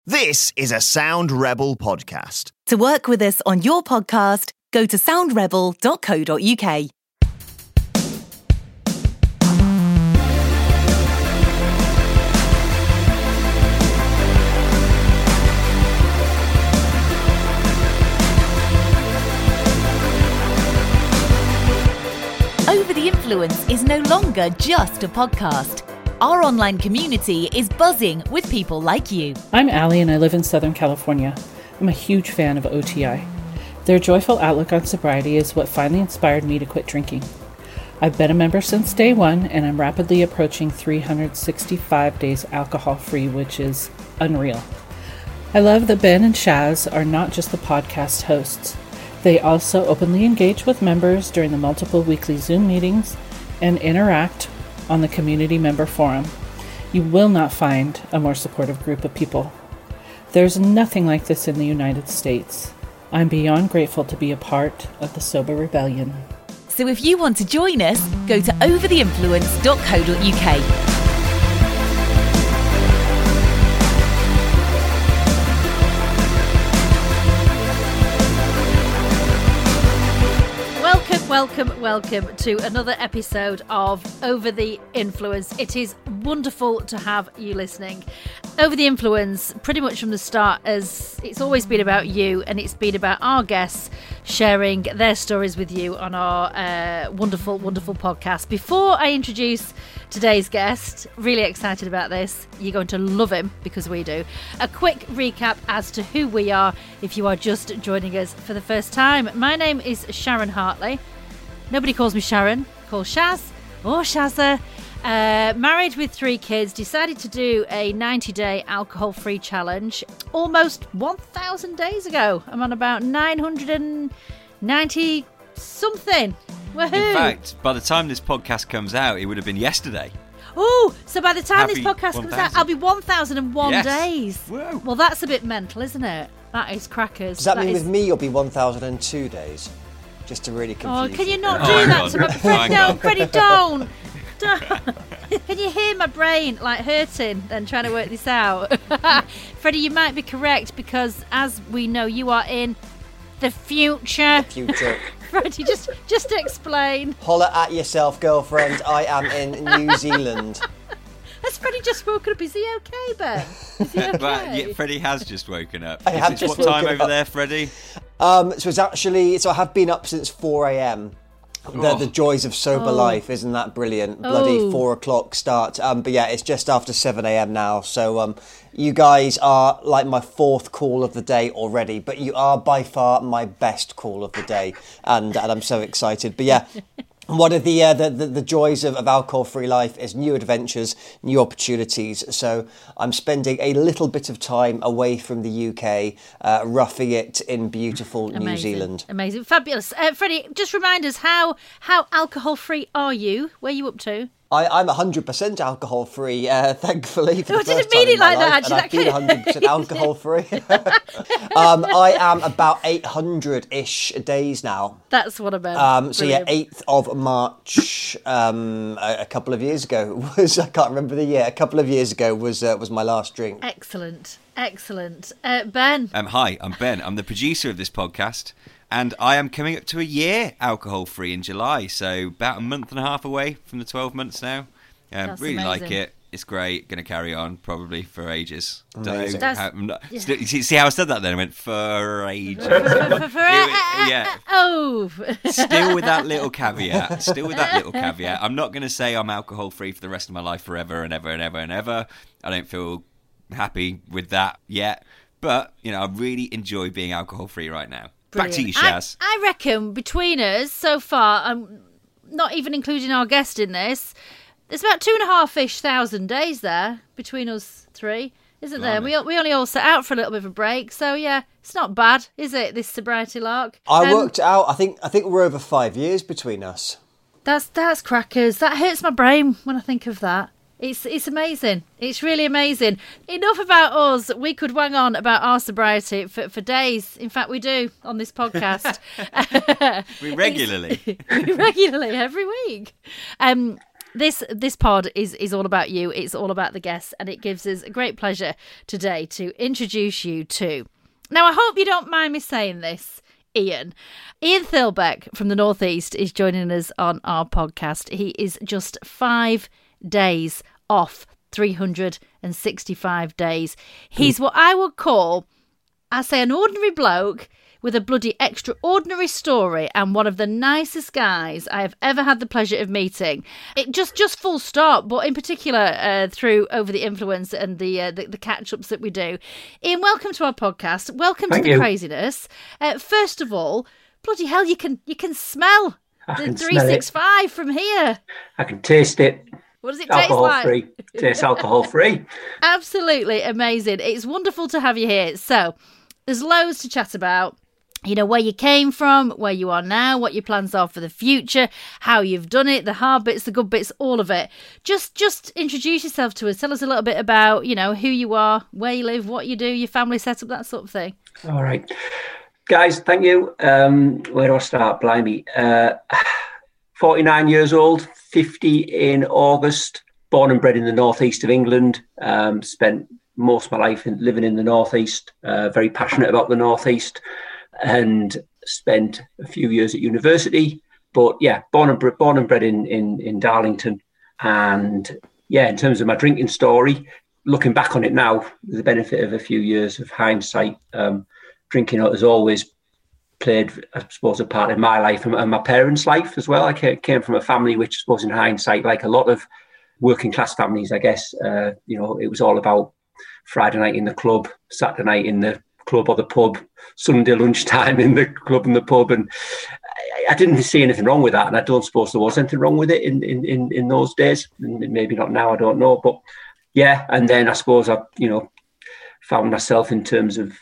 This is a Sound Rebel podcast. To work with us on your podcast, go to soundrebel.co.uk. Over the Influence is no longer just a podcast. Our online community is buzzing with people like you. I'm Allie and I live in Southern California. I'm a huge fan of OTI. Their joyful outlook on sobriety is what finally inspired me to quit drinking. I've been a member since day one and I'm rapidly approaching 365 days alcohol-free, which is unreal. I love that Ben and Shaz are not just the podcast hosts. They also openly engage with members during the multiple weekly Zoom meetings and interact on the community member forum. You will not find a more supportive group of people. There's nothing like this in the United States. I'm beyond grateful to be a part of the Sober Rebellion. So if you want to join us, go to overtheinfluence.co.uk. Welcome to another episode of Over the Influence. It is wonderful to have you listening. Over the Influence, pretty much from the start, as it's always been about you, and it's been about our guests sharing their stories with you on our wonderful podcast. Before I introduce today's guest, really excited about this. You're going to love him because we do. A quick recap as to who we are if you are just joining us for the first time. My name is Sharon Hartley. Nobody calls me Sharon, call Shaz or Shazza. Married with 3 kids, decided to do a 90-day alcohol-free challenge almost 1,000 days ago. I'm on about 990 something. Woohoo! In fact, by the time this podcast comes out, it would have been yesterday. Oh, so by the time Happy this podcast 1,000. comes out, I'll be 1,001 Yes. days. Whoa. Well, that's a bit mental, isn't it? That is crackers. Does that mean with me you'll be 1,002 days? Just to really confuse Oh, can you not Oh, do hang that on. to my Hang No, on. Freddie, don't. Can you hear my brain like hurting and trying to work this out? Freddie, you might be correct because as we know, you are in the future. Future. Freddie, just explain. Holler at yourself, girlfriend. I am in New Zealand. Has Freddie just woken up? Is he okay, Ben? Is he okay? But yeah, Freddie has just woken up. I have It's just what time woken over up. there, Freddie? So it's actually, I have been up since 4 a.m. The joys of sober life, isn't that brilliant? Bloody 4 o'clock start. But yeah, it's just after 7 a.m. now. So you guys are like my 4th call of the day already, but you are by far my best call of the day, and I'm so excited. But yeah. One of the joys of alcohol-free life is new adventures, new opportunities. So I'm spending a little bit of time away from the UK, roughing it in beautiful New Zealand. Amazing. Fabulous. Freddie, just remind us, how alcohol-free are you? Where are you up to? I'm 100% alcohol-free, thankfully. For No, I the didn't first mean time it in my like that, life, actually. and I've been 100% alcohol-free. I am about 800-ish days now. That's what I meant. So yeah, Brilliant. 8th of March, a couple of years ago was, I can't remember the year, a couple of years ago was my last drink. Excellent. Ben. Hi, I'm Ben. I'm the producer of this podcast, and I am coming up to a year alcohol-free in July, so about a month and a half away from the 12 months now. That's really amazing. like it. It's great. Going to carry on probably for ages. Amazing. See how I said that then? I went for ages. Yeah. Oh. Still with that little caveat. I'm not going to say I'm alcohol-free for the rest of my life forever and ever and ever and ever. I don't feel happy with that yet. But, I really enjoy being alcohol-free right now. Brilliant. Back to you, Shaz. I reckon between us so far, I'm not even including our guest in this, there's about 2,500-ish days there between us 3, isn't there? Blimey. We only all set out for a little bit of a break, so yeah, it's not bad, is it? This sobriety lark. I worked out. I think we're over 5 years between us. That's crackers. That hurts my brain when I think of that. It's amazing. It's really amazing. Enough about us. We could wang on about our sobriety for days. In fact, we do on this podcast. We regularly. Regularly, every week. This pod is all about you. It's all about the guests, and it gives us a great pleasure today to introduce you to. Now, I hope you don't mind me saying this, Ian. Ian Thirlbeck from the Northeast is joining us on our podcast. He is just 5 days off 365 days. He's what I would call, I say, an ordinary bloke with a bloody extraordinary story and one of the nicest guys I have ever had the pleasure of meeting. It just full stop, but in particular through Over the Influence and the catch-ups that we do. Ian, welcome to our podcast. Welcome to the craziness. First of all, bloody hell, you can smell the 365 from here. I can taste it. What does it taste like? Alcohol-free. Tastes alcohol-free. Absolutely amazing. It's wonderful to have you here. So, there's loads to chat about. You know, where you came from, where you are now, what your plans are for the future, how you've done it, the hard bits, the good bits, all of it. Just introduce yourself to us. Tell us a little bit about, you know, who you are, where you live, what you do, your family setup, that sort of thing. All right. Guys, thank you. Where do I start? Blimey. 49 years old, 50 in August, born and bred in the northeast of England, spent most of my life living in the northeast, very passionate about the northeast, and spent a few years at university. But yeah, born and bred in Darlington. And yeah, in terms of my drinking story, looking back on it now, with the benefit of a few years of hindsight, drinking has always played, I suppose, a part in my life and my parents' life as well. I came from a family which, I suppose, in hindsight, like a lot of working class families, I guess, you know, it was all about Friday night in the club, Saturday night in the club or the pub, Sunday lunchtime in the club and the pub. And I didn't see anything wrong with that. And I don't suppose there was anything wrong with it in those days. Maybe not now, I don't know. But yeah, and then I suppose I, you know, found myself in terms of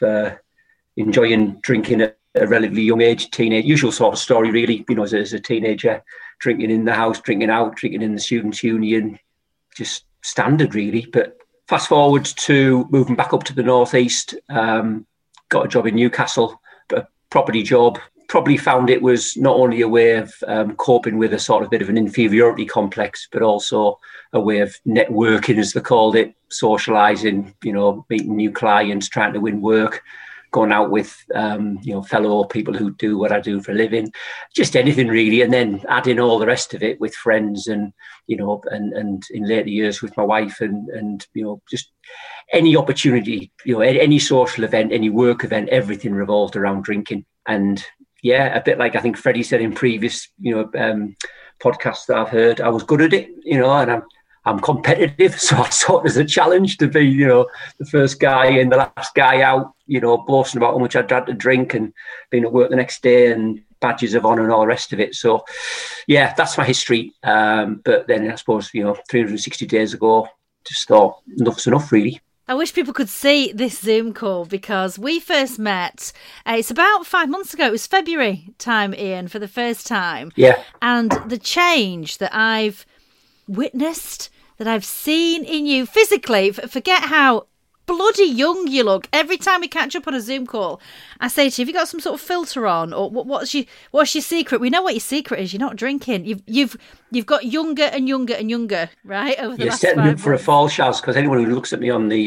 enjoying drinking at a relatively young age, teenage, usual sort of story, really, you know, as a teenager, drinking in the house, drinking out, drinking in the students' union, just standard, really. But fast forward to moving back up to the northeast, got a job in Newcastle, a property job. Probably found it was not only a way of coping with a sort of bit of an inferiority complex, but also a way of networking, as they called it, socialising, you know, meeting new clients, trying to win work, going out with, you know, fellow people who do what I do for a living, just anything really. And then adding all the rest of it with friends and, you know, and in later years with my wife and, you know, just any opportunity, you know, any social event, any work event, everything revolved around drinking. And yeah, a bit like I think Freddie said in previous, you know, podcasts that I've heard, I was good at it, you know, and I'm competitive, so I saw it as a challenge to be, you know, the first guy in, the last guy out, you know, boasting about how much I'd had to drink and being at work the next day and badges of honour and all the rest of it. So, yeah, that's my history. But then I suppose, you know, 360 days ago, just thought enough's enough, really. I wish people could see this Zoom call because we first met, it's about 5 months ago. It was February time, Ian, for the first time. Yeah. And the change that I've witnessed, that I've seen in you physically, forget how bloody young you look. Every time we catch up on a Zoom call, I say to you, have you got some sort of filter on, or what's your secret? We know what your secret is. You're not drinking. You've got younger and younger and younger, right? Over the last 5 months. You're setting up for a fall, Shaz, because anyone who looks at me on the,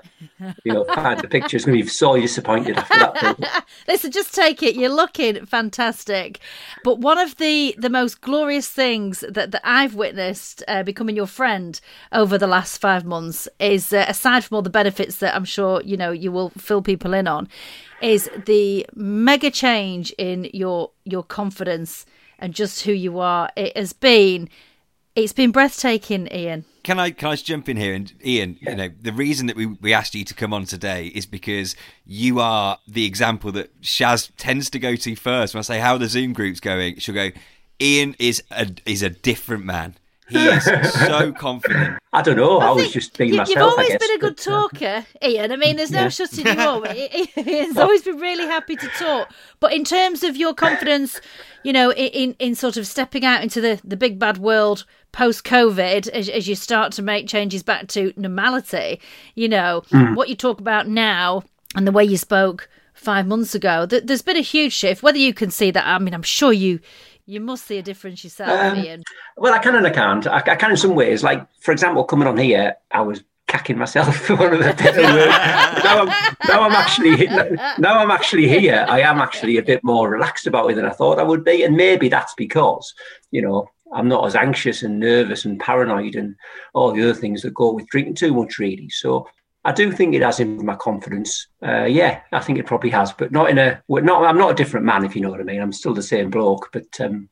you know, the picture is going to be so disappointed after that. Listen, just take it. You're looking fantastic. But one of the most glorious things that I've witnessed becoming your friend over the last 5 months is, aside from all the benefits that I'm sure, you know, you will fill people in on, is the mega change in your confidence and just who you are. It's been breathtaking, Ian. Can I just jump in here? And Ian, you know, the reason that we asked you to come on today is because you are the example that Shaz tends to go to first. When I say, how are the Zoom groups going? She'll go, Ian is a different man. He is so confident. I don't know. I was just being myself. You've always I guess, been a good talker, Ian. I mean, there's no shutting you up. Ian's always been really happy to talk. But in terms of your confidence, you know, in sort of stepping out into the big bad world post-COVID, as you start to make changes back to normality, you know, what you talk about now and the way you spoke 5 months ago, there's been a huge shift. Whether you can see that, I mean, I'm sure you You must see a difference yourself, Ian. Well, I can and I can't. I can in some ways. Like, for example, coming on here, I was cacking myself for one of the better words. Now I'm actually here. I am actually a bit more relaxed about it than I thought I would be, and maybe that's because, I'm not as anxious and nervous and paranoid and all the other things that go with drinking too much, really. So I do think it has improved my confidence. I think it probably has, but I'm not a different man, if you know what I mean. I'm still the same bloke, but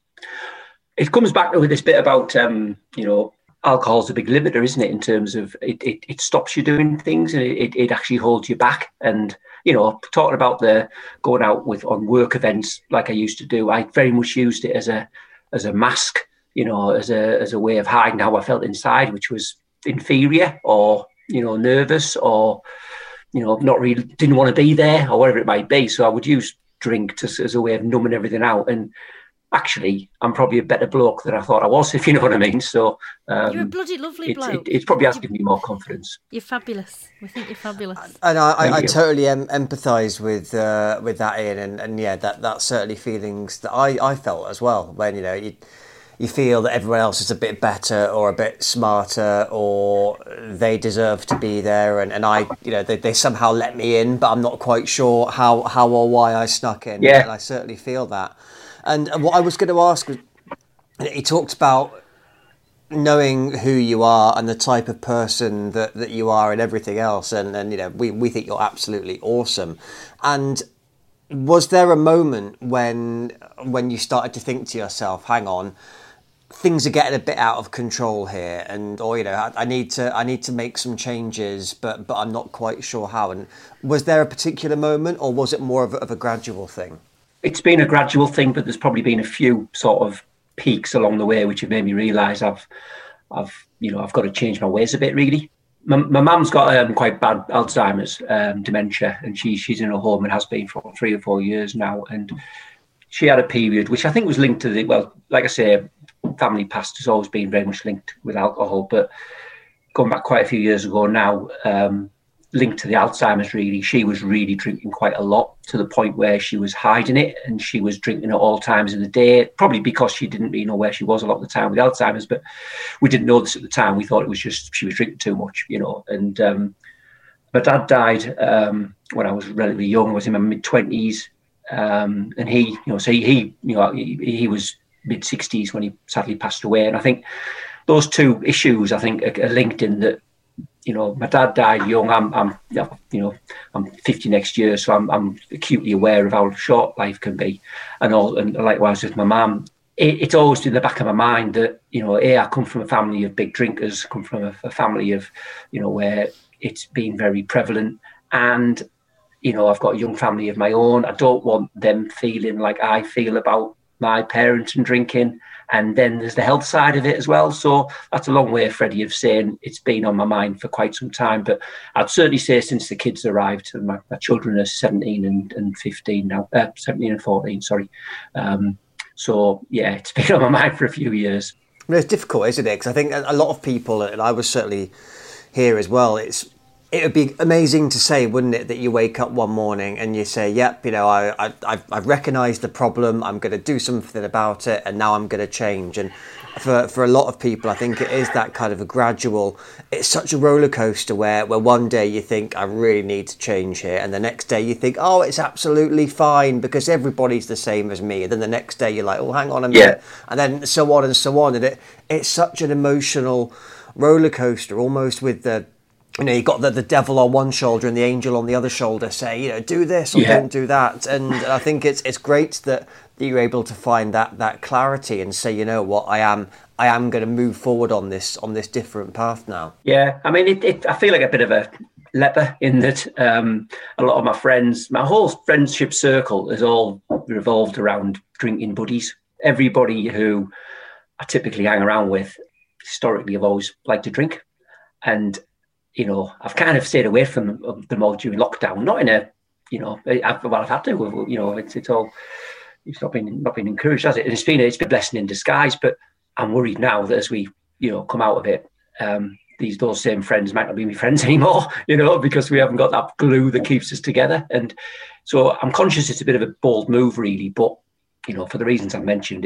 it comes back with this bit about, alcohol's a big limiter, isn't it? In terms of it stops you doing things, and it actually holds you back. And, talking about the going out on work events like I used to do, I very much used it as a mask, as a way of hiding how I felt inside, which was inferior or, nervous or, not really didn't want to be there or whatever it might be. So I would use drink as a way of numbing everything out. And actually, I'm probably a better bloke than I thought I was, if you know what I mean. So you're a bloody lovely bloke. It probably has given me more confidence. You're fabulous. We think you're fabulous. And I totally empathise with that, Ian, and that certainly feelings that I felt as well when you feel that everyone else is a bit better or a bit smarter or they deserve to be there, and I they somehow let me in, but I'm not quite sure how or why I snuck in. Yeah. And I certainly feel that. And what I was going to ask was, he talked about knowing who you are and the type of person that you are and everything else, and we think you're absolutely awesome. And was there a moment when you started to think to yourself, hang on, things are getting a bit out of control here, or I need to make some changes, but I'm not quite sure how? And was there a particular moment, or was it more of a gradual thing? It's been a gradual thing, but there's probably been a few sort of peaks along the way which have made me realise I've got to change my ways a bit, really. My mum's got quite bad Alzheimer's, dementia, and she's in a home and has been for 3 or 4 years now. And she had a period which I think was linked to like I say, family past has always been very much linked with alcohol, but going back quite a few years ago now, linked to the Alzheimer's, really. She was really drinking quite a lot, to the point where she was hiding it, and she was drinking at all times of the day, probably because she didn't really know where she was a lot of the time with Alzheimer's, but we didn't know this at the time. We thought it was just she was drinking too much, and my dad died when I was relatively young. I was in my mid-20s, and he was mid-60s when he sadly passed away. And I think those two issues, I think, are linked in that. My dad died young. I'm 50 next year, so I'm acutely aware of how short life can be, and likewise with my mum. It's always in the back of my mind that I come from a family of big drinkers, come from a family of where it's been very prevalent, and I've got a young family of my own. I don't want them feeling like I feel about my parents and drinking. And then there's the health side of it as well. So that's a long way, Freddie, of saying it's been on my mind for quite some time. But I'd certainly say since the kids arrived, and my children are 17 and 15 now, 17 and 14, sorry. So, yeah, it's been on my mind for a few years. It's difficult, isn't it? Because I think a lot of people, and I was certainly here as well, it would be amazing to say, wouldn't it, that you wake up one morning and you say, yep, I've recognised the problem, I'm going to do something about it, and now I'm going to change. And for a lot of people, I think it is that kind of a gradual, it's such a roller coaster where one day you think, I really need to change here, and the next day you think, oh, it's absolutely fine because everybody's the same as me. And then the next day you're like, oh, hang on a minute. Yeah. And then so on and so on. And it's such an emotional roller coaster, almost with the, you've got the devil on one shoulder and the angel on the other shoulder say, do this or don't do that. And I think it's great that you're able to find that clarity and say, what, I am going to move forward on this different path now. Yeah, I mean, I feel like a bit of a leper in that a lot of my friends, my whole friendship circle has all revolved around drinking buddies. Everybody who I typically hang around with historically have always liked to drink. And I've kind of stayed away from them all during lockdown. Not in a, I've had to. It's not been encouraged, has it? And it's been a blessing in disguise. But I'm worried now that as we, come out of it, those same friends might not be my friends anymore. Because we haven't got that glue that keeps us together. And so I'm conscious it's a bit of a bold move, really. But for the reasons I mentioned,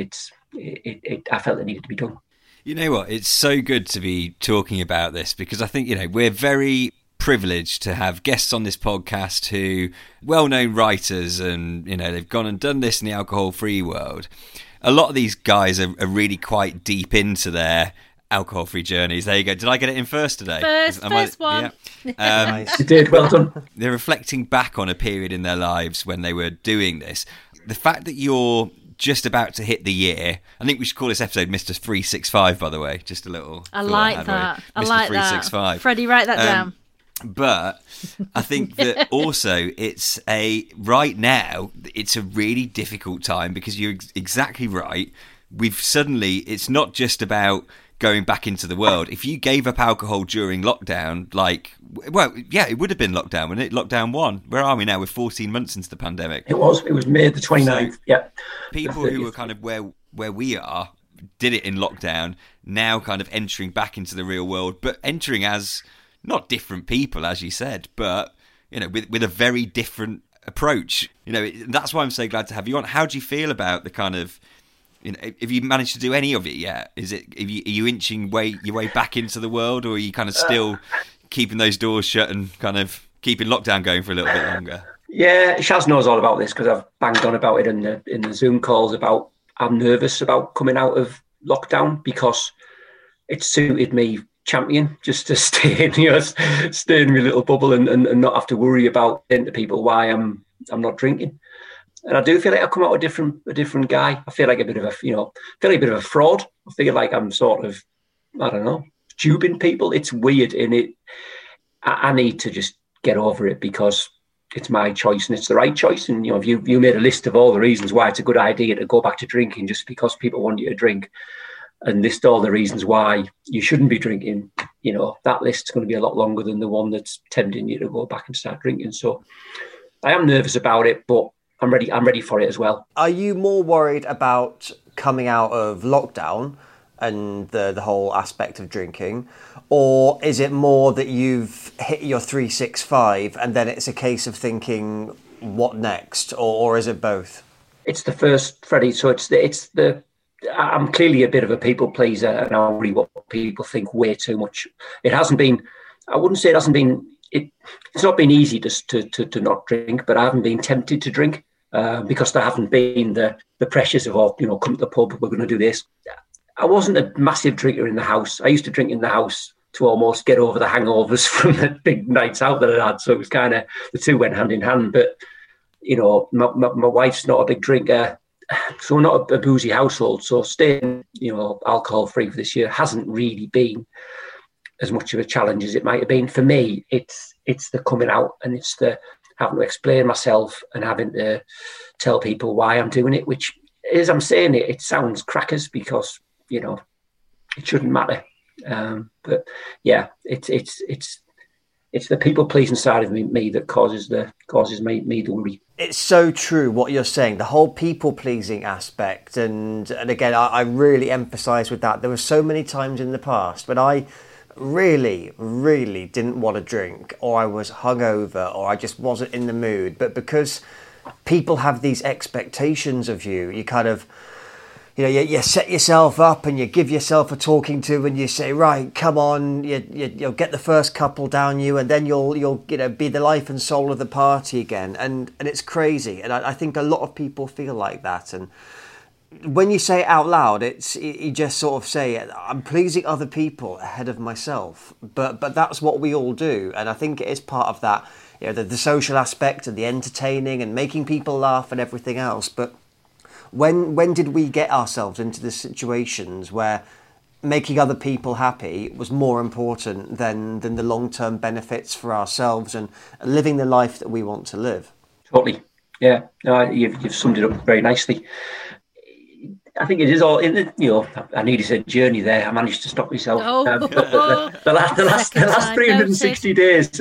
I felt it needed to be done. You know what? It's so good to be talking about this because I think, we're very privileged to have guests on this podcast who well-known writers and, they've gone and done this in the alcohol-free world. A lot of these guys are really quite deep into their alcohol-free journeys. There you go. Did I get it in first today? First one. Yeah. Nice. You did, well done. They're reflecting back on a period in their lives when they were doing this. The fact that you're just about to hit the year, I think we should call this episode Mr. 365, by the way. Just a little... I like that. Mr. I like 365. that. Freddie, write that down. But I think that also right now, it's a really difficult time because you're exactly right. It's not just about going back into the world. If you gave up alcohol during lockdown, it would have been lockdown, wouldn't it? Lockdown 1. Where are we now? We're 14 months into the pandemic. It was May the 29th. So yeah. People who were kind of where we are did it in lockdown, now kind of entering back into the real world, but entering as not different people, as you said, but, with a very different approach. That's why I'm so glad to have you on. How do you feel about the kind of, have you managed to do any of it yet? Are you inching your way back into the world, or are you kind of still keeping those doors shut and kind of keeping lockdown going for a little bit longer? Yeah, Shaz knows all about this because I've banged on about it in the Zoom calls about I'm nervous about coming out of lockdown because it suited me champion just to stay in my little bubble and not have to worry about saying to people why I'm not drinking. And I do feel like I've come out a different guy. I feel like a bit of a fraud. I feel like I'm sort of, I don't know, duping people. It's weird, and I need to just get over it because it's my choice and it's the right choice. And if you made a list of all the reasons why it's a good idea to go back to drinking just because people want you to drink, and list all the reasons why you shouldn't be drinking, that list's going to be a lot longer than the one that's tempting you to go back and start drinking. So I am nervous about it, but I'm ready for it as well. Are you more worried about coming out of lockdown and the whole aspect of drinking, or is it more that you've hit your 365 and then it's a case of thinking what next, or is it both? It's the first, Freddie. So I'm clearly a bit of a people pleaser, and I worry what people think way too much. It hasn't been. I wouldn't say it hasn't been. It's not been easy to not drink, but I haven't been tempted to drink because there haven't been the pressures of come to the pub. We're going to do this. I wasn't a massive drinker in the house. I used to drink in the house to almost get over the hangovers from the big nights out that I had. So it was kind of the two went hand in hand. But my wife's not a big drinker. So we're not a boozy household. So staying, alcohol free for this year hasn't really been as much of a challenge as it might have been. For me, it's the coming out, and it's the having to explain myself and having to tell people why I'm doing it, which, as I'm saying it sounds crackers because, it shouldn't matter. But yeah, it's the people pleasing side of me that causes me the worry. It's so true what you're saying, the whole people pleasing aspect, and again I really emphasize with that. There were so many times in the past when I really didn't want to drink, or I was hungover, or I just wasn't in the mood, but because people have these expectations of you, you kind of you set yourself up and you give yourself a talking to, and you say, right, come on, you'll get the first couple down you, and then you'll be the life and soul of the party again, and it's crazy. And I think a lot of people feel like that. And when you say it out loud, you just sort of say, I'm pleasing other people ahead of myself. But that's what we all do, and I think it is part of that, the social aspect and the entertaining and making people laugh and everything else. But when did we get ourselves into the situations where making other people happy was more important than the long-term benefits for ourselves and living the life that we want to live? Totally. Yeah. No, you've summed it up very nicely. I think it is all in the, I nearly said journey there. I managed to stop myself. Oh. The last 360 days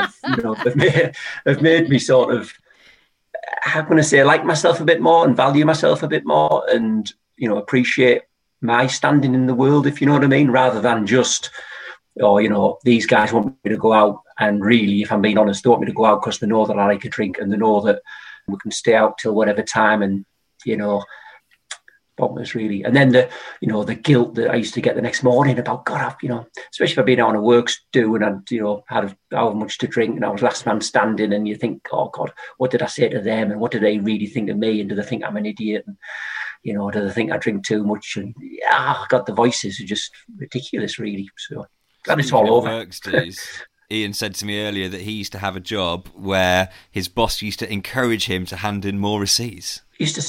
have made me sort of, how can I say, like myself a bit more and value myself a bit more, and appreciate my standing in the world, if you know what I mean, rather than just, these guys want me to go out, and really, if I'm being honest, they want me to go out because they know that I like a drink and they know that we can stay out till whatever time, and bonkers, really. And then the guilt that I used to get the next morning about, God, especially if I've been out on a works do and I'd, had however much to drink and I was last man standing, and you think, oh God, what did I say to them? And what do they really think of me? And do they think I'm an idiot? And, do they think I drink too much? And God, the voices are just ridiculous, really. So glad it's all over. Works days. Ian said to me earlier that he used to have a job where his boss used to encourage him to hand in more receipts. He used to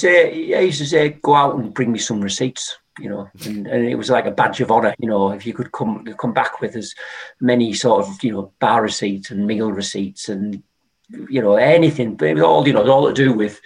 say, go out and bring me some receipts, and it was like a badge of honour, if you could come back with as many sort of, bar receipts and meal receipts and, anything. But it was all to do with,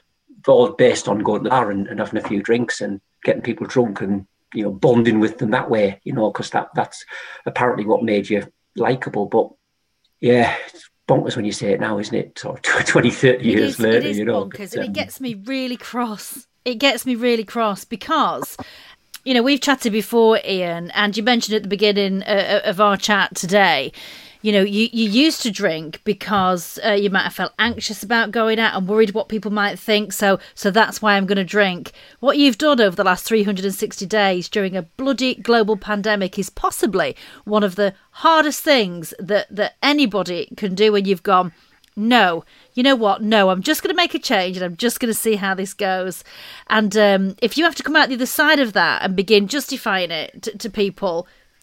all based on going to the bar and having a few drinks and getting people drunk and, bonding with them that way, because that's apparently what made you likeable. But yeah, it's bonkers when you say it now, isn't it? Sort of 20, 30 years later, it is bonkers, and it gets me really cross. It gets me really cross because, we've chatted before, Ian, and you mentioned at the beginning of our chat today, you used to drink because you might have felt anxious about going out and worried what people might think. So that's why I'm going to drink. What you've done over the last 360 days during a bloody global pandemic is possibly one of the hardest things that anybody can do when you've gone, no, you know what? No, I'm just going to make a change and I'm just going to see how this goes. And if you have to come out the other side of that and begin justifying it to people,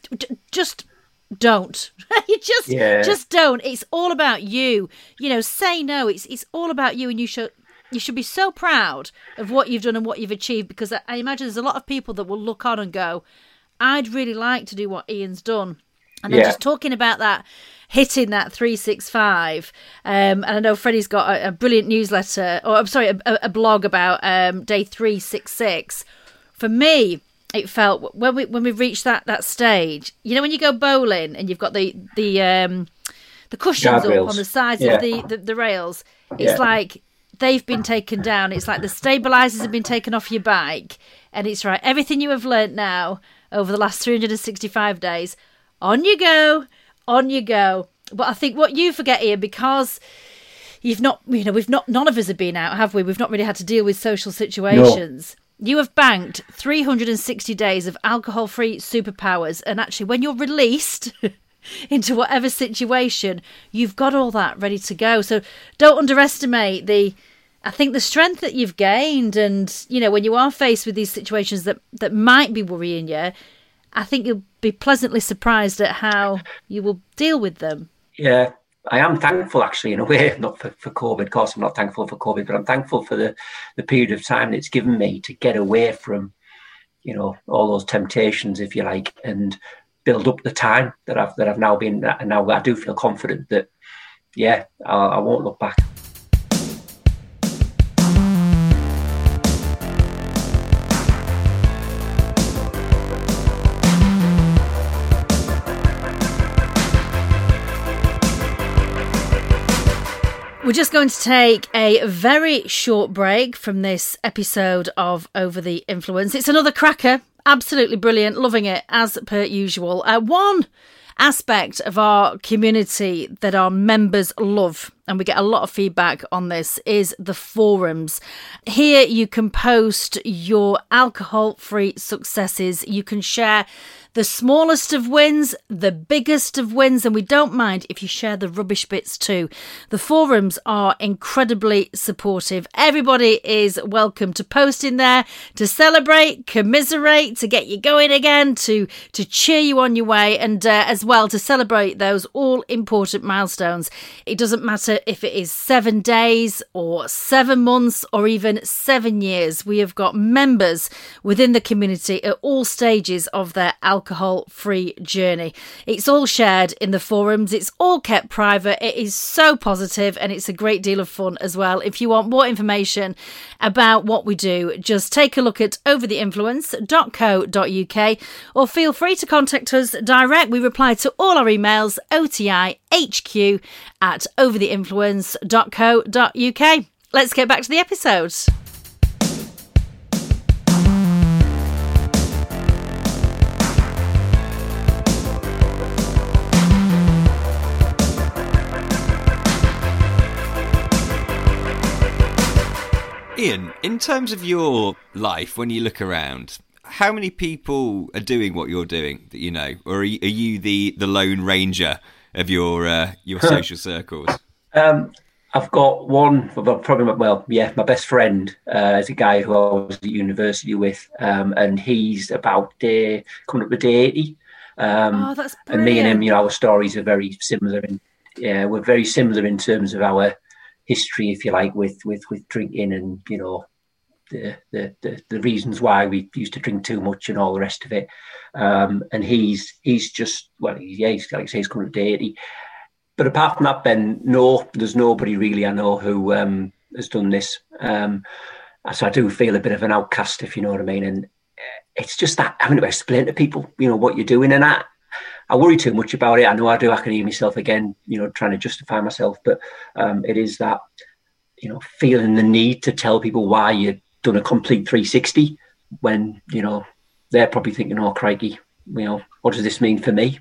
just don't. You just don't. It's all about you. Say no. It's all about you, and you should be so proud of what you've done and what you've achieved, because I imagine there's a lot of people that will look on and go, I'd really like to do what Ian's done. And I'm just talking about that, hitting that 365. And I know Freddie's got a brilliant newsletter, or I'm sorry, a blog about day 366. For me, it felt when we reached that stage, when you go bowling and you've got the cushions up on the sides of the rails, it's like they've been taken down. It's like the stabilizers have been taken off your bike, and it's right. Everything you have learnt now over the last 365 days, on you go. But I think what you forget, Ian, because none of us have been out, have we? We've not really had to deal with social situations. No. You have banked 360 days of alcohol-free superpowers, and actually when you're released into whatever situation, you've got all that ready to go. So don't underestimate the strength that you've gained, and when you are faced with these situations that might be worrying you, I think you'll be pleasantly surprised at how you will deal with them. Yeah. I am thankful, actually, in a way, not for COVID. Of course, I'm not thankful for COVID, but I'm thankful for the period of time that it's given me to get away from, all those temptations, if you like, and build up the time that I've now been. And now I do feel confident that, I won't look back. We're just going to take a very short break from this episode of Over the Influence. It's another cracker. Absolutely brilliant. Loving it, as per usual. One aspect of our community that our members love, and we get a lot of feedback on this, is the forums. Here you can post your alcohol-free successes. You can share the smallest of wins, the biggest of wins, and we don't mind if you share the rubbish bits too. The forums are incredibly supportive. Everybody is welcome to post in there, to celebrate, commiserate, to get you going again, to cheer you on your way, and as well to celebrate those all-important milestones. It doesn't matter if it is 7 days or 7 months or even 7 years. We have got members within the community at all stages of their alcohol-free journey. It's all shared in the forums. It's all kept private. It is so positive, and it's a great deal of fun as well. If you want more information about what we do, just take a look at overtheinfluence.co.uk or feel free to contact us direct. We reply to all our emails, otihq@overtheinfluence.co.uk. Let's get back to the episode. Ian, in terms of your life, when you look around, how many people are doing what you're doing that you know, or are you the Lone Ranger of your social circles? I've got one, probably, my best friend is a guy who I was at university with, and he's about coming up to day 80. That's brilliant. And me and him, our stories are very similar. We're very similar in terms of our history, if you like, with drinking and, the reasons why we used to drink too much and all the rest of it. And he's just, he's like I say, he's coming up to 80. But apart from that, Ben, no, there's nobody really I know who has done this. So I do feel a bit of an outcast, if you know what I mean. And it's just that having to explain to people, what you're doing. And I worry too much about it. I know I do. I can hear myself again, trying to justify myself. But it is that, feeling the need to tell people why you've done a complete 360 when, they're probably thinking, oh, crikey, what does this mean for me,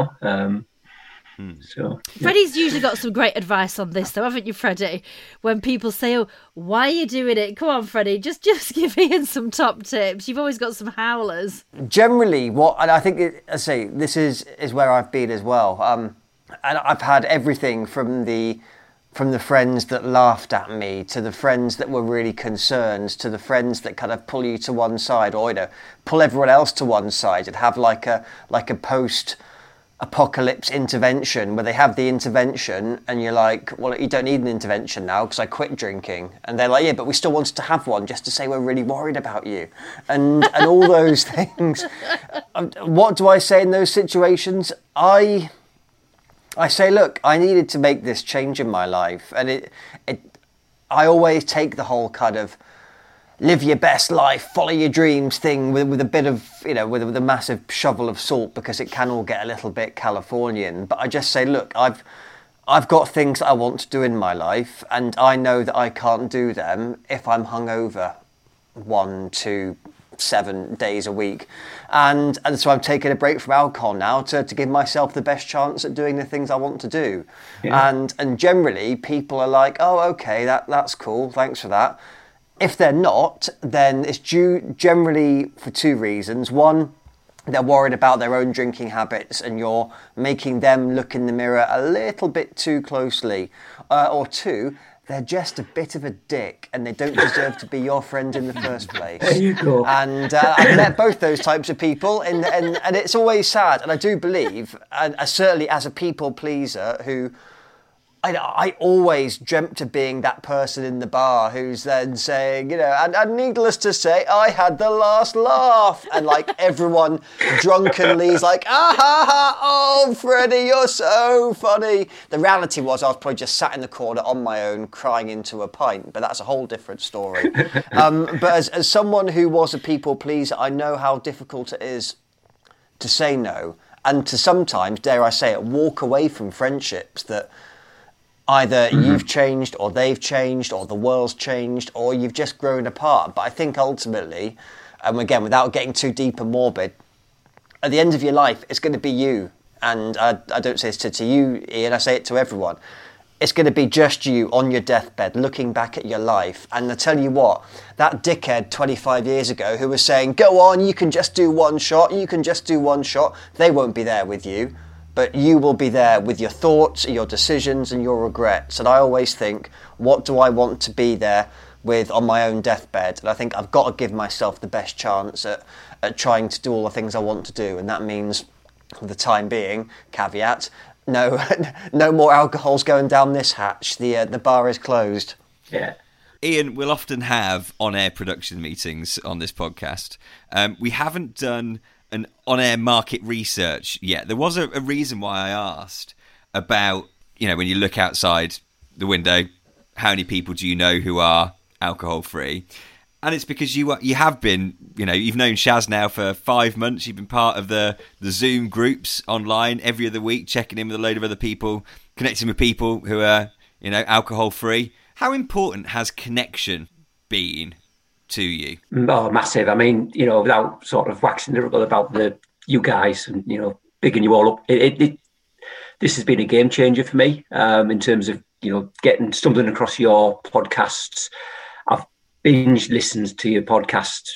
So, yeah. Freddie's usually got some great advice on this, though, haven't you, Freddie? When people say, "Oh, why are you doing it?" Come on, Freddie, just give Ian some top tips. You've always got some howlers. Generally, and I think this is where I've been as well. And I've had everything from the friends that laughed at me to the friends that were really concerned to the friends that kind of pull you to one side, or pull everyone else to one side and have like a post-apocalypse intervention where they have the intervention and you're like, well, you don't need an intervention now because I quit drinking. And they're like, yeah, but we still wanted to have one just to say we're really worried about you. And all those things. What do I say in those situations? I say, look, I needed to make this change in my life. And I always take the whole kind of live your best life, follow your dreams thing with a bit of, with a massive shovel of salt, because it can all get a little bit Californian. But I just say, look, I've got things that I want to do in my life, and I know that I can't do them if I'm hungover 1 to 7 days a week. And so I'm taking a break from alcohol now to give myself the best chance at doing the things I want to do. Yeah. And generally people are like, oh, okay, that's cool, thanks for that. If they're not, then it's due generally for 2 reasons. One, they're worried about their own drinking habits and you're making them look in the mirror a little bit too closely. Or 2, they're just a bit of a dick and they don't deserve to be your friend in the first place. There you go. And I've met both those types of people and it's always sad. And I do believe, and certainly as a people pleaser who... I always dreamt of being that person in the bar who's then saying, and needless to say, I had the last laugh. And like everyone drunkenly is like, oh, Freddie, you're so funny. The reality was I was probably just sat in the corner on my own crying into a pint, but that's a whole different story. But as someone who was a people pleaser, I know how difficult it is to say no and to sometimes, dare I say it, walk away from friendships that either you've changed or they've changed or the world's changed or you've just grown apart. But I think ultimately, again, without getting too deep and morbid, at the end of your life, it's going to be you. And I don't say this to you, Ian, I say it to everyone. It's going to be just you on your deathbed looking back at your life. And I tell you what, that dickhead 25 years ago who was saying, go on, you can just do one shot, they won't be there with you. But you will be there with your thoughts, your decisions and your regrets. And I always think, what do I want to be there with on my own deathbed? And I think I've got to give myself the best chance at trying to do all the things I want to do. And that means, for the time being, caveat, no more alcohol's going down this hatch. The bar is closed. Yeah. Ian, we'll often have on-air production meetings on this podcast. We haven't done an on-air market research yet. There was a reason why I asked about, when you look outside the window, how many people do you know who are alcohol-free? And it's because you have been, you've known Shaz now for 5 months. You've been part of the Zoom groups online every other week, checking in with a load of other people, connecting with people who are, alcohol-free. How important has connection been to you? Oh, massive. I mean, without sort of waxing lyrical about you guys and, bigging you all up, this has been a game changer for me in terms of, stumbling across your podcasts. I've binge listened to your podcast,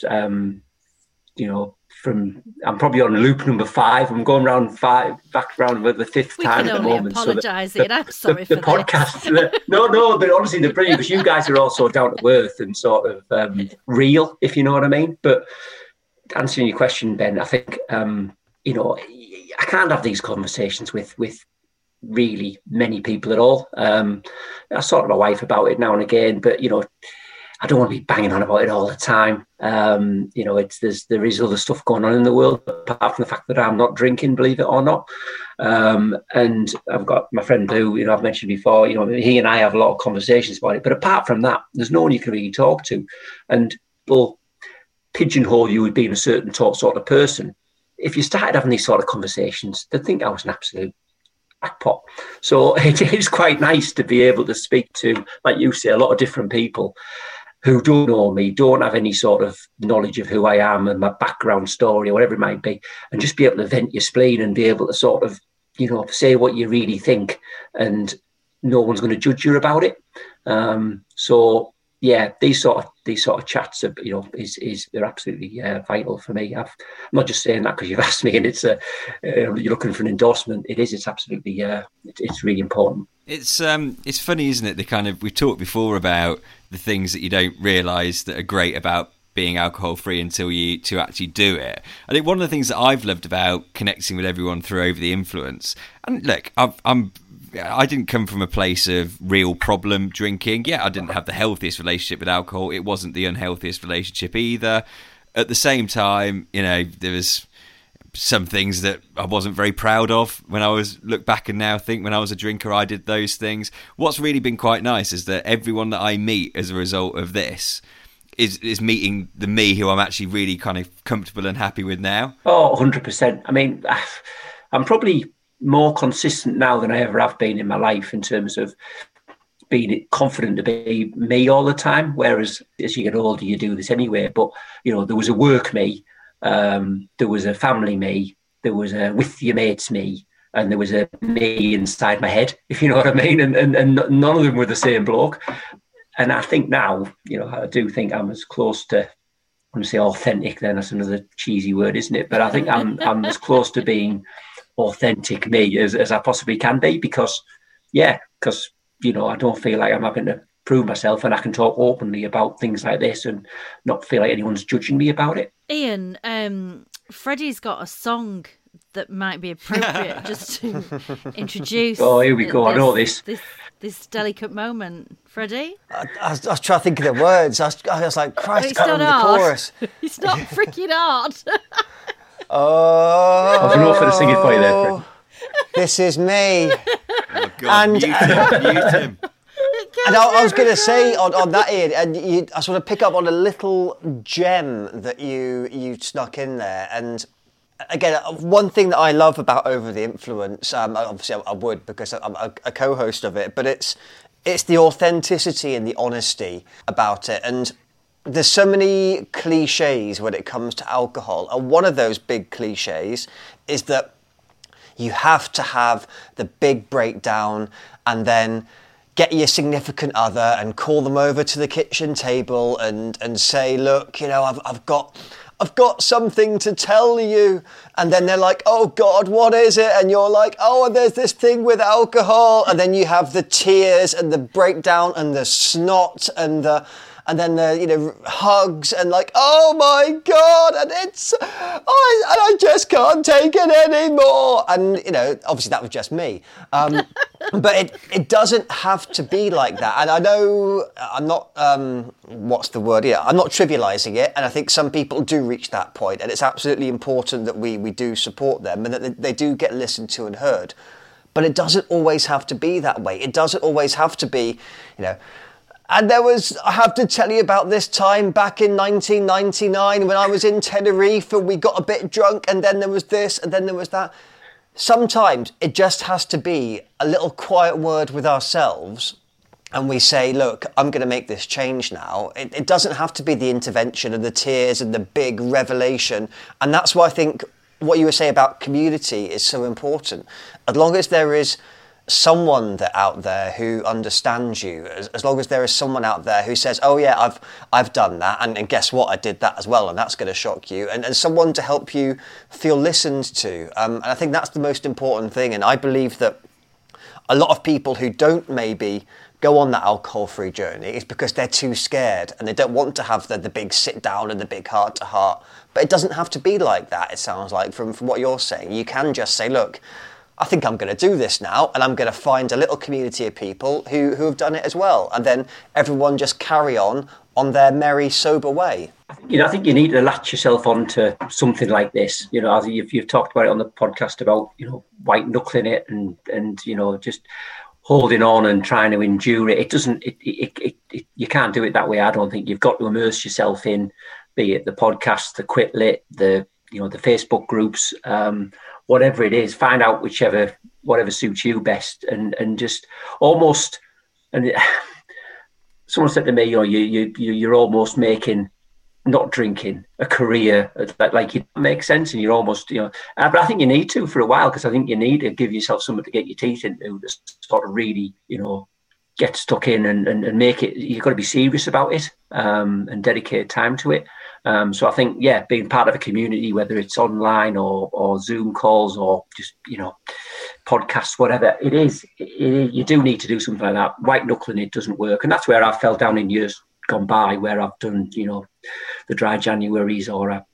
I'm probably on loop number 5. I'm going back around the 5th time at the moment. We can only apologise, Ian. I'm sorry for the podcast. No, but honestly, they're brilliant because you guys are also down to earth and sort of real, if you know what I mean. But answering your question, Ben, I think, I can't have these conversations with really many people at all. I talk to my wife about it now and again, but, I don't want to be banging on about it all the time. There is other stuff going on in the world apart from the fact that I'm not drinking, believe it or not. And I've got my friend who, I've mentioned before, he and I have a lot of conversations about it. But apart from that, there's no one you can really talk to. And people pigeonhole you as being a certain sort of person. If you started having these sort of conversations, they'd think I was an absolute crackpot. So it is quite nice to be able to speak to, like you say, a lot of different people who don't know me, don't have any sort of knowledge of who I am and my background story or whatever it might be, and just be able to vent your spleen and be able to sort of, say what you really think, and no one's going to judge you about it. So yeah, these sort of chats are, they're absolutely vital for me. I'm not just saying that because you've asked me and it's you're looking for an endorsement. It's absolutely it's really important. It's funny, isn't it? We talked before about the things that you don't realise that are great about being alcohol free until you to actually do it. I think one of the things that I've loved about connecting with everyone through Over the Influence, and look, I didn't come from a place of real problem drinking. Yeah, I didn't have the healthiest relationship with alcohol. It wasn't the unhealthiest relationship either. At the same time, there was some things that I wasn't very proud of when I look back and now think when I was a drinker, I did those things. What's really been quite nice is that everyone that I meet as a result of this is meeting the me who I'm actually really kind of comfortable and happy with now. Oh, 100%. I mean, I'm probably more consistent now than I ever have been in my life in terms of being confident to be me all the time. Whereas as you get older, you do this anyway. But, there was a work me, there was a family me, there was a with your mates me, and there was a me inside my head, if you know what I mean. And none of them were the same bloke. And I think now, I do think I'm as close to, I'm going to say authentic, then that's another cheesy word, isn't it? But I think I'm as close to being authentic me as I possibly can be because I don't feel like I'm having to prove myself, and I can talk openly about things like this and not feel like anyone's judging me about it. Ian, Freddie's got a song that might be appropriate just to introduce. Oh, here we go. I know this delicate moment. Freddie? I was trying to think of the words. I was like, Christ, I can't remember the chorus. It's not freaking hard. Oh, I was going to offer to sing it for you there, Fred. This is me. Oh, God, and, mute him. And I was going to say on that, Ian, and I sort of pick up on a little gem that you snuck in there. And again, one thing that I love about Over the Influence, obviously I would because I'm a co-host of it, but it's the authenticity and the honesty about it. And there's so many cliches when it comes to alcohol. And one of those big cliches is that you have to have the big breakdown and then get your significant other and call them over to the kitchen table and say, look, I've got something to tell you. And then they're like, oh God, what is it? And you're like, oh, there's this thing with alcohol. And then you have the tears and the breakdown and the snot and then the hugs and like, oh my God, and I just can't take it anymore. And obviously that was just me, but it doesn't have to be like that. And I know I'm not what's the word? Yeah, I'm not trivializing it. And I think some people do reach that point, and it's absolutely important that we do support them and that they do get listened to and heard. But it doesn't always have to be that way. It doesn't always have to be, And I have to tell you about this time back in 1999 when I was in Tenerife and we got a bit drunk and then there was this and then there was that. Sometimes it just has to be a little quiet word with ourselves and we say, look, I'm going to make this change now. It doesn't have to be the intervention and the tears and the big revelation. And that's why I think what you were saying about community is so important. As long as there is someone out there who understands you, as long as there is someone out there who says, oh yeah, I've done that, and guess what, I did that as well, and that's going to shock you, and someone to help you feel listened to. And I think that's the most important thing, and I believe that a lot of people who don't maybe go on that alcohol-free journey is because they're too scared and they don't want to have the big sit down and the big heart-to-heart. But it doesn't have to be like that, it sounds like, from what you're saying. You can just say, look, I think I'm going to do this now, and I'm going to find a little community of people who have done it as well. And then everyone just carry on their merry, sober way. I think you need to latch yourself onto something like this. As you've talked about it on the podcast about, white knuckling it and just holding on and trying to endure it. It doesn't. You can't do it that way. I don't think. You've got to immerse yourself in, be it the podcast, the Quit Lit, the Facebook groups, whatever it is. Find out whatever suits you best, and just almost. And someone said to me, you're almost making not drinking a career. Like it makes sense, and you're almost, but I think you need to for a while, because I think you need to give yourself something to get your teeth into, to sort of really, get stuck in and make it. You've got to be serious about it, and dedicate time to it. So I think, being part of a community, whether it's online or Zoom calls or just, podcasts, whatever it is, you do need to do something like that. White knuckling it doesn't work, and that's where I fell down in years gone by, where I've done, the dry Januaries, or I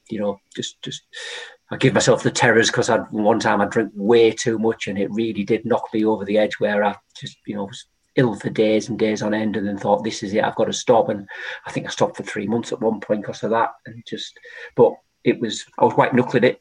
give myself the terrors, because one time I drank way too much, and it really did knock me over the edge, where I just, was ill for days and days on end, and then thought, this is it, I've got to stop. And I think I stopped for 3 months at one point because of that. And but I was white knuckling it,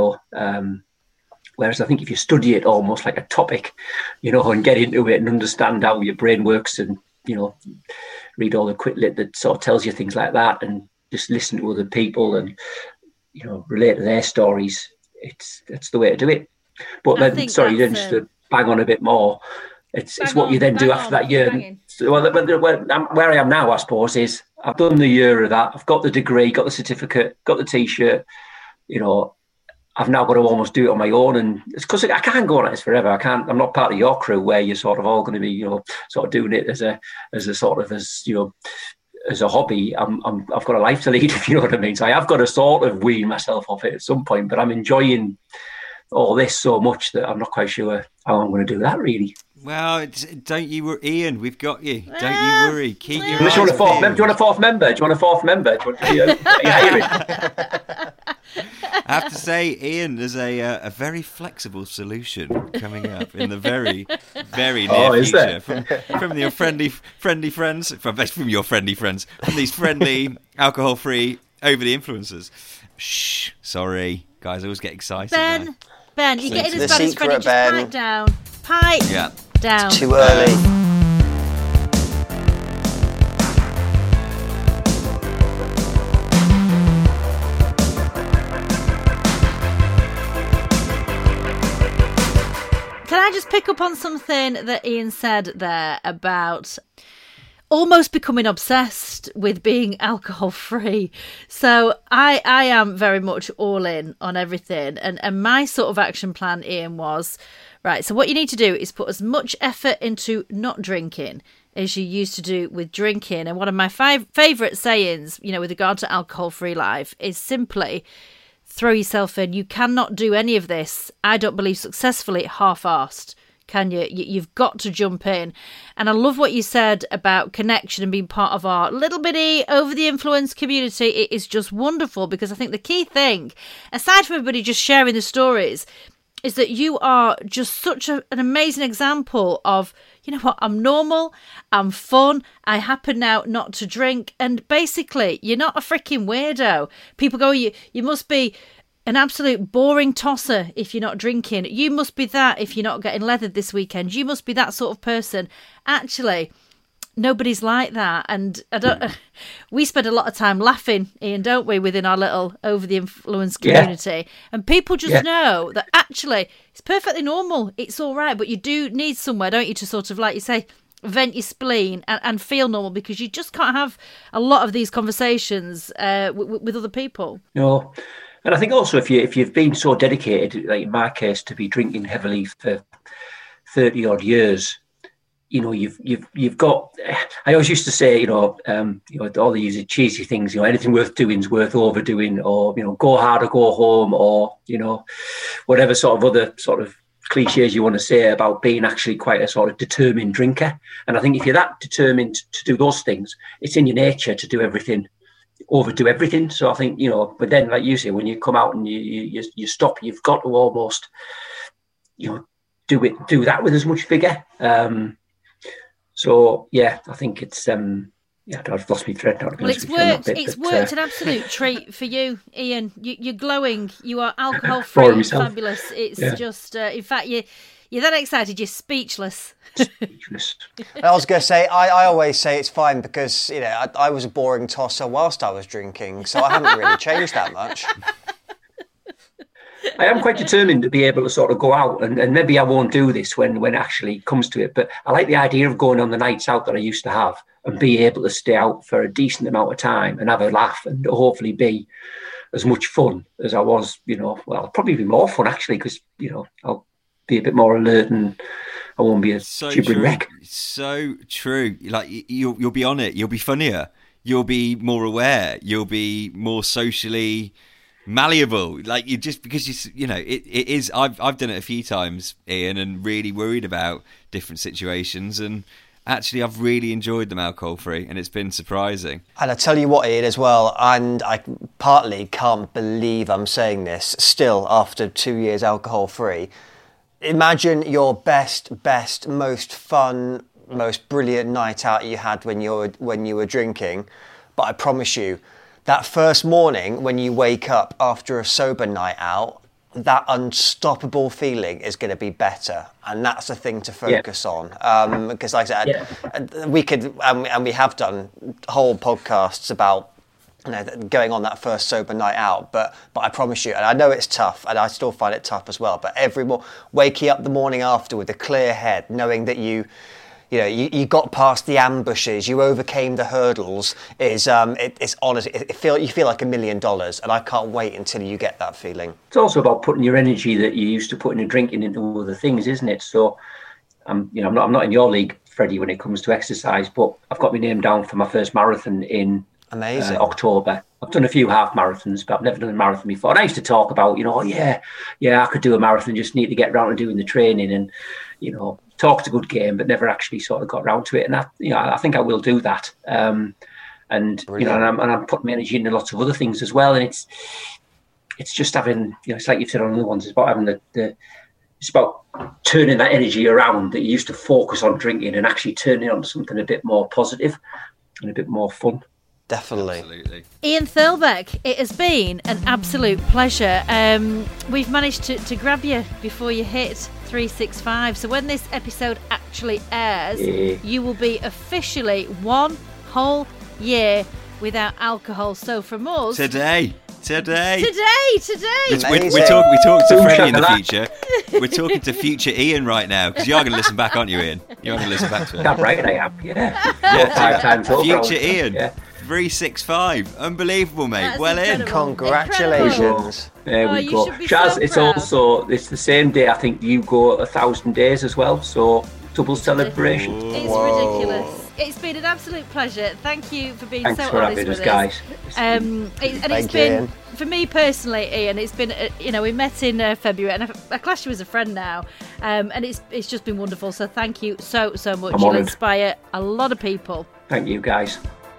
whereas I think if you study it almost like a topic, and get into it and understand how your brain works, and, read all the Quit Lit that sort of tells you things like that, and just listen to other people and, relate to their stories, it's the way to do it. But then, just to bang on a bit more, it's what you then do after that year. Where I am now, I suppose, is I've done the year of that. I've got the degree, got the certificate, got the T-shirt. I've now got to almost do it on my own, and it's because I can't go on this forever. I can't. I'm not part of your crew where you're sort of all going to be, sort of doing it as a hobby. I've got a life to lead, if you know what I mean. So I have got to sort of wean myself off it at some point. But I'm enjoying all this so much that I'm not quite sure how I'm going to do that, really. Well, don't you worry, Ian. We've got you. Don't you worry. Keep your eyes peeled. Do you want a fourth member? Do you want a fourth member? I have to say, Ian, there's a very flexible solution coming up in the very, very near future from your friendly friends, from your friendly friends, from these friendly alcohol-free over the influencers. Shh, sorry, guys, I always get excited. Ben, you're getting as bad as Freddie. Just pipe down. Down. It's too early. Can I just pick up on something that Ian said there about almost becoming obsessed with being alcohol free? So I am very much all in on everything, and my sort of action plan, Ian, was right. So what you need to do is put as much effort into not drinking as you used to do with drinking. And one of my favourite sayings, with regard to alcohol free life, is simply throw yourself in. You cannot do any of this, I don't believe, successfully half-arsed, can you? You've got to jump in. And I love what you said about connection and being part of our little bitty Over the Influence community. It is just wonderful, because I think the key thing, aside from everybody just sharing the stories, is that you are just such an amazing example of, you know what, I'm normal, I'm fun, I happen now not to drink, and basically, you're not a freaking weirdo. People go, you must be an absolute boring tosser if you're not drinking. You must be that if you're not getting leathered this weekend. You must be that sort of person. Actually, nobody's like that, and we spend a lot of time laughing, Ian, don't we, within our little Over the Influence community, and people just know that actually it's perfectly normal, it's all right, but you do need somewhere, don't you, to sort of, like you say, vent your spleen and feel normal, because you just can't have a lot of these conversations with other people. No, and I think also if you've been so dedicated, like in my case, to be drinking heavily for 30 odd years, you've got. I always used to say, all the usual cheesy things, anything worth doing is worth overdoing, or go hard or go home, or whatever sort of other sort of cliches you want to say about being actually quite a sort of determined drinker. And I think if you're that determined to do those things, it's in your nature to do everything, overdo everything. So I think, but then, like you say, when you come out and you stop, you've got to almost, do that with as much vigor. So yeah, I think it's I've lost my thread now. Well, it's worked. It's worked an absolute treat for you, Ian. You're glowing. You are alcohol-free and fabulous. It's just, in fact, you're that excited, you're speechless. Speechless. I was going to say, I always say it's fine because, I was a boring tosser whilst I was drinking, so I haven't really changed that much. I am quite determined to be able to sort of go out, and maybe I won't do this when it actually comes to it, but I like the idea of going on the nights out that I used to have and be able to stay out for a decent amount of time and have a laugh and hopefully be as much fun as I was, probably be more fun actually, because, I'll be a bit more alert and I won't be a gibbering wreck. So true. Like you'll be on it. You'll be funnier. You'll be more aware. You'll be more socially malleable. Like you just because it is. I've done it a few times, Ian, and really worried about different situations. And actually, I've really enjoyed them alcohol-free, and it's been surprising. And I tell you what, Ian, as well, and I partly can't believe I'm saying this still after 2 years alcohol-free. Imagine your best, most fun, most brilliant night out you had when you were drinking. But I promise you, that first morning when you wake up after a sober night out, that unstoppable feeling is going to be better, and that's the thing to focus on. Because, like I said, we could, and we have done whole podcasts about going on that first sober night out, but I promise you, and I know it's tough, and I still find it tough as well. But waking up the morning after with a clear head, knowing that you got past the ambushes, you overcame the hurdles, is it's honestly, you feel like $1 million, and I can't wait until you get that feeling. It's also about putting your energy that you used to put into drinking into other things, isn't it? So, I'm not in your league, Freddie, when it comes to exercise, but I've got my name down for my first marathon in October. I've done a few half marathons, but I've never done a marathon before. And I used to talk about, I could do a marathon, just need to get around to doing the training, and talked a good game, but never actually sort of got around to it. And I think I will do that. And I'm putting my energy into lots of other things as well. And it's just having, it's like you've said on other ones, it's about having it's about turning that energy around that you used to focus on drinking and actually turning it on to something a bit more positive and a bit more fun. Definitely. Absolutely. Ian Thirlbeck, it has been an absolute pleasure. We've managed to grab you before you hit 365. So when this episode actually airs, you will be officially 1 whole year without alcohol. So from us... Today. Today. We talk to Freddie in the future. We're talking to future Ian right now, because you are going to listen back, aren't you, Ian? You're going to listen back to it. That's right, I am, yeah. 5 times over. Future Ian. Yeah. 365. Unbelievable, mate. That's well incredible. In. Congratulations. There we go. You should be Shaz, so it's the same day, I think, you go 1,000 days as well, so double celebration. It's ridiculous. It's been an absolute pleasure. Thank you for being Thanks so for honest having with us, guys. It's been, for me personally, Ian, it's been, we met in February, and I class you as a friend now, and it's just been wonderful. So thank you so much. You'll inspire a lot of people. Thank you, guys.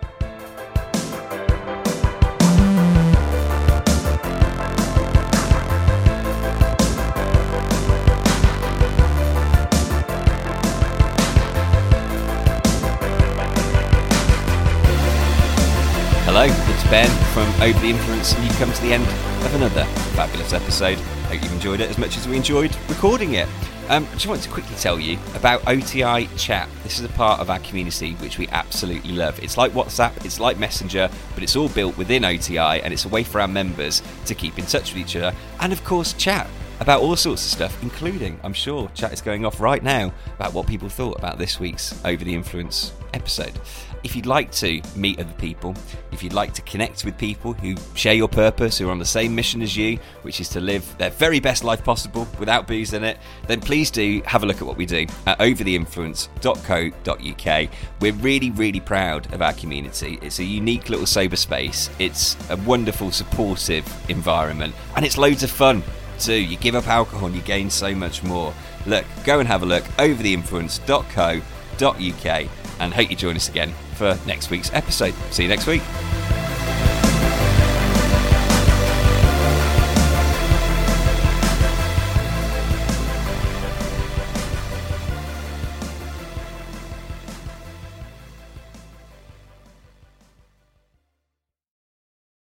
Hello, it's Ben from Over the Influence, and you've come to the end of another fabulous episode. Hope you've enjoyed it as much as we enjoyed recording it. I just want to quickly tell you about OTI Chat. This is a part of our community which we absolutely love. It's like WhatsApp, it's like Messenger, but it's all built within OTI, and it's a way for our members to keep in touch with each other and, of course, chat about all sorts of stuff, including, I'm sure, chat is going off right now about what people thought about this week's Over the Influence episode. if you'd like to meet other people, if you'd like to connect with people who share your purpose, who are on the same mission as you, which is to live their very best life possible without booze in it, then please do have a look at what we do at overtheinfluence.co.uk. We're really, really proud of our community. It's a unique little sober space. It's a wonderful, supportive environment, and it's loads of fun too. You give up alcohol and you gain so much more. Look, go and have a look, overtheinfluence.co.uk, and hope you join us again for next week's episode. See you next week.